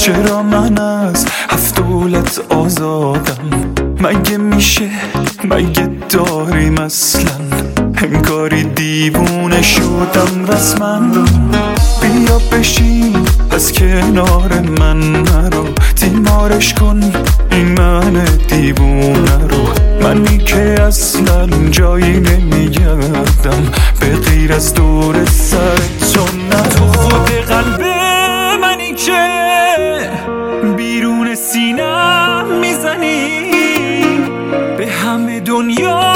چرا من از هفت دولت آزادم؟ مگه میشه؟ مگه داریم اصلا؟ انگاری دیوونه شدم رسما. بیا بشین از کنار من نرو، تیمارش کن این من دیوونه رو. منی که اصلا جایی نمیگردم به غیر از دور سر تو. نه تو خود قلب منی که بیرون سینم میزنی، به همه دنیا